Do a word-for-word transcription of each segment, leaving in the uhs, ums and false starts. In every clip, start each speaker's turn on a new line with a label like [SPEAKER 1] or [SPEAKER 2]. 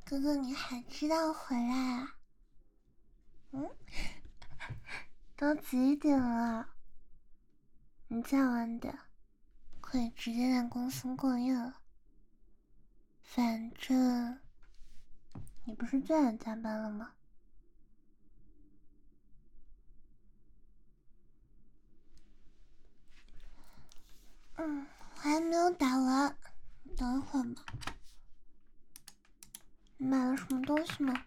[SPEAKER 1] 哥哥，你还知道回来啊？嗯，都几点了？你再晚点，可以直接在公司过夜了。反正你不是最爱加班了吗？嗯，我还没有打完，你等一会儿吧。你买了什么东西吗？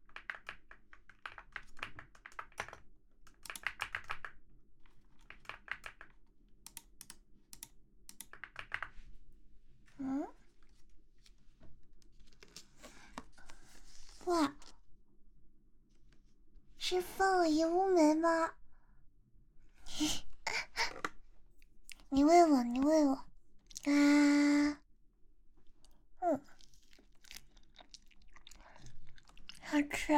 [SPEAKER 1] 嗯，哇，是凤梨乌梅吗？你喂我，你喂我，啊，嗯，好吃。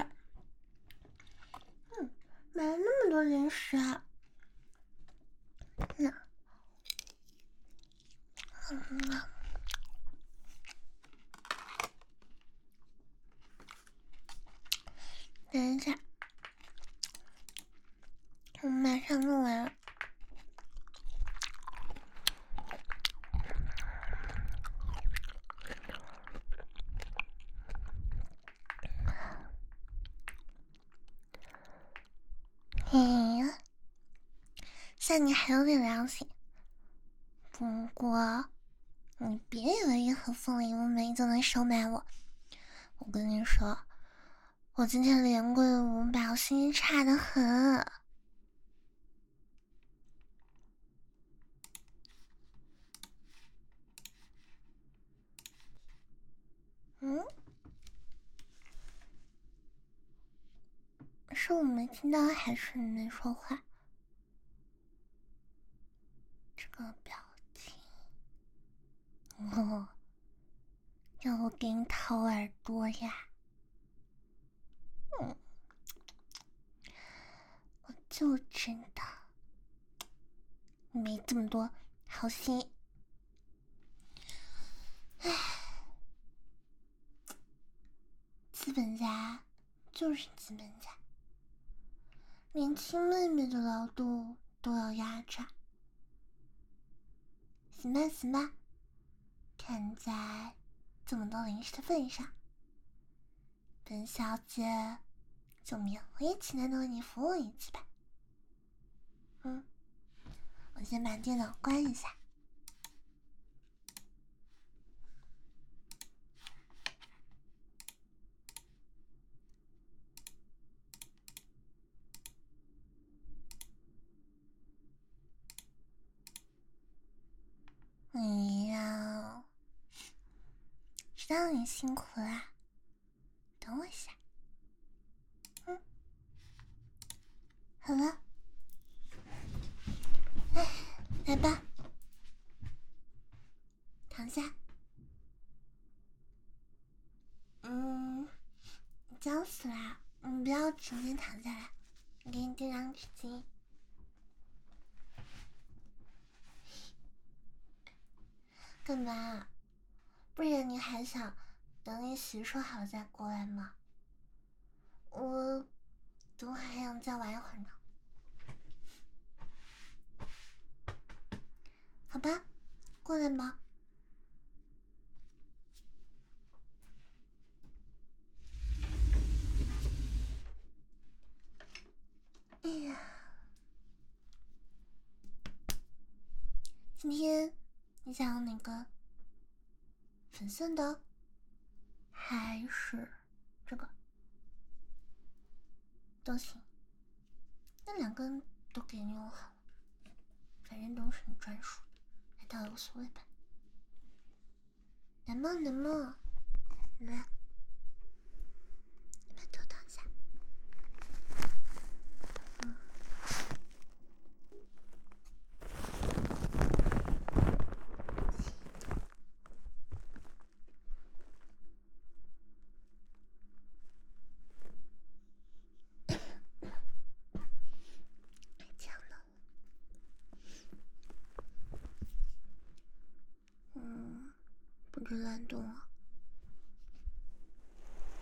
[SPEAKER 1] 嗯，买了那么多零食啊。嗯，嗯，等一下，我马上弄完了。嘿，像你还有点良心。不过，你别以为一盒凤梨乌梅就能收买我。我跟你说，我今天连跪五百，我心情差得很。嗯，是我没听到，还是你没说话？这个表情，哦，要我给你掏耳朵呀？嗯，我就知道你没这么多好心。唉，资本家就是资本家，连亲妹妹的劳动都要压榨。行吧，行吧，看在这么多零食的份上，本小姐就勉为其难的为你服务一次吧。嗯，我先把电脑关一下。哎呀，知道你辛苦啦，等我一下。嗯，好了，哎，来吧，躺下。嗯，你将死啦！你不要直接躺下来，我给你垫张纸巾。干嘛？不然你还想等你洗漱好再过来吗？我都还想再玩一会儿呢。好吧，过来吧。哎呀，今天你想要哪个？粉色的，还是这个？都行，那两根都给你用好了，反正都是你专属的，还倒也无所谓吧。来嘛来嘛，来，你把头躺下。嗯，太强了。嗯，不准乱动啊。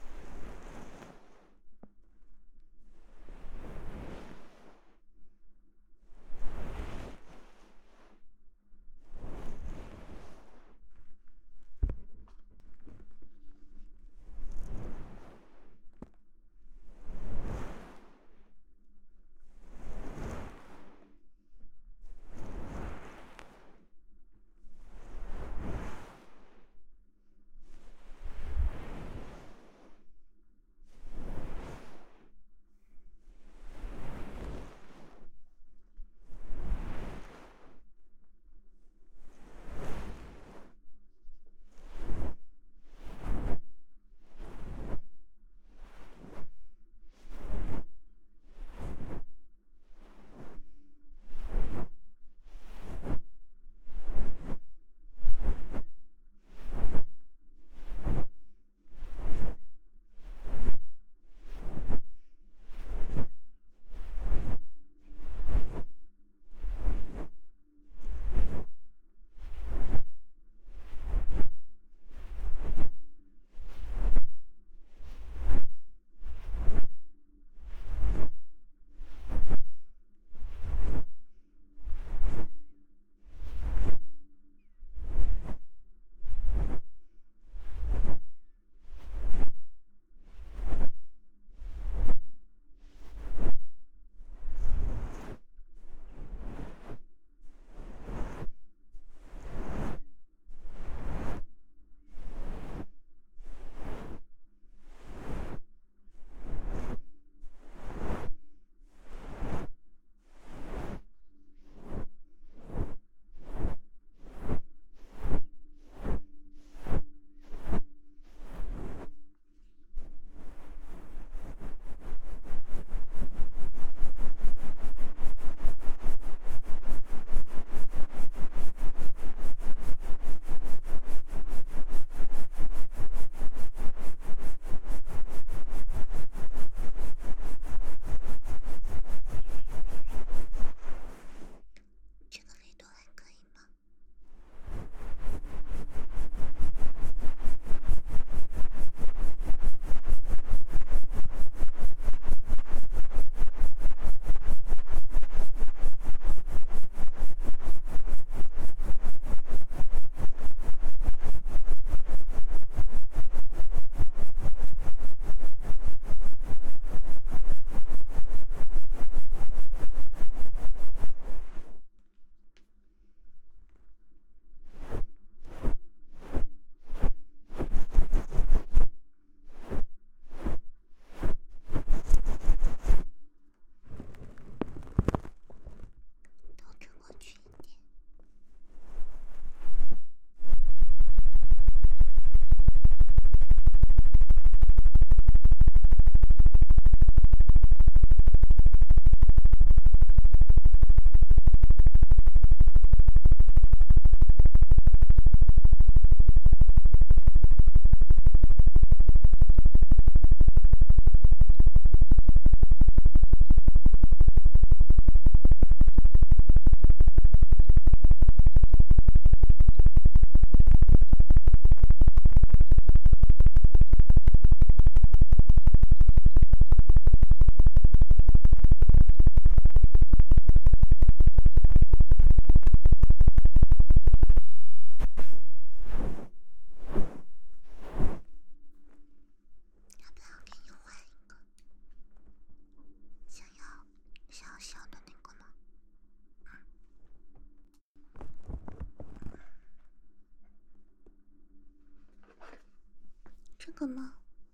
[SPEAKER 1] 个吗？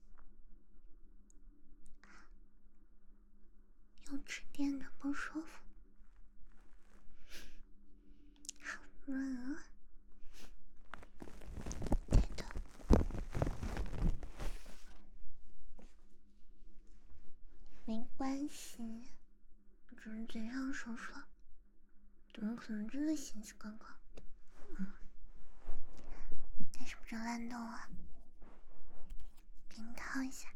[SPEAKER 1] 有吃电的不舒服，好闷啊！对的，没关系，只是嘴上说说，怎么可能真的心思刚刚？嗯，但是不准乱动啊，给你套一下。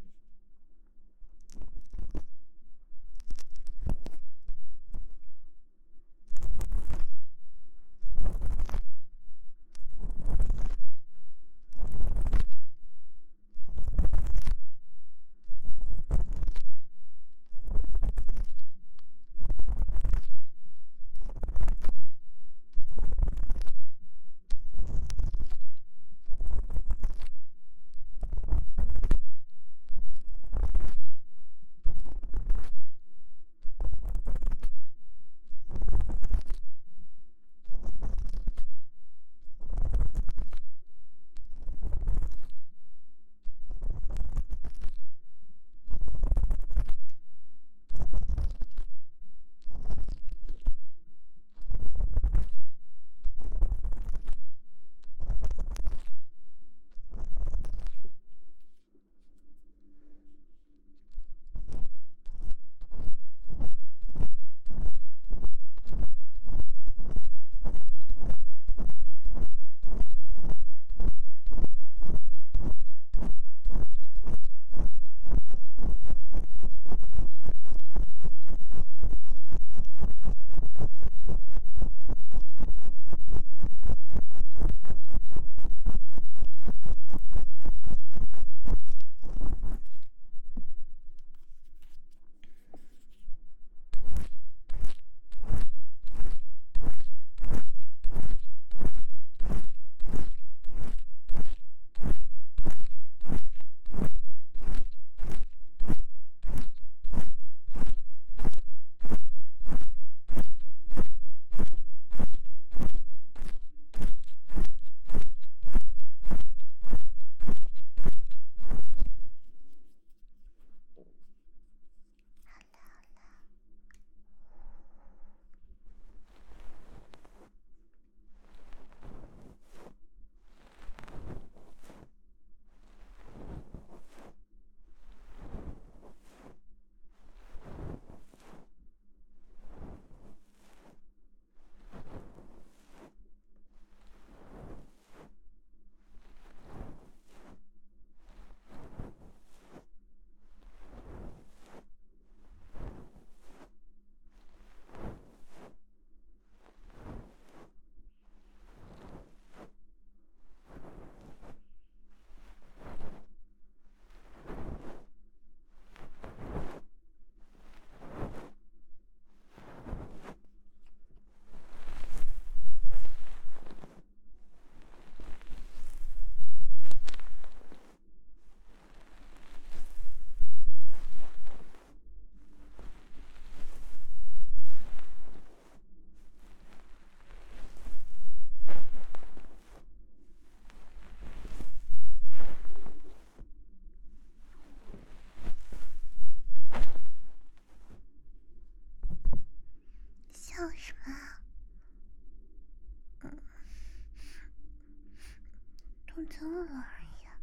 [SPEAKER 1] 笑什么啊？嗯，肚子饿了而已啊，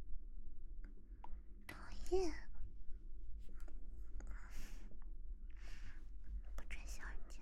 [SPEAKER 1] 讨厌！不准笑人家。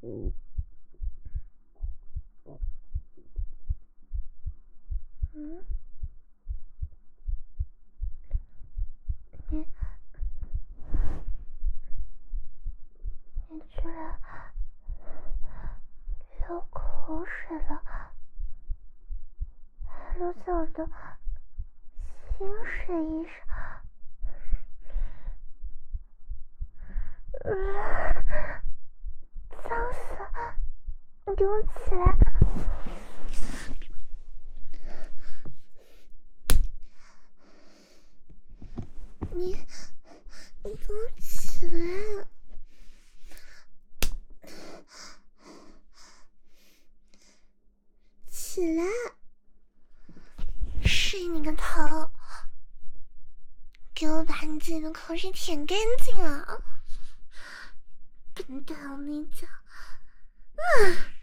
[SPEAKER 1] 嗯，你你居然流口水了，还流在我的清水衣上。呃，脏死了！你给我起来！你，你给我起来！起来！睡你个头！给我把你自己的口水舔干净啊！笨蛋，我跟你讲，嗯。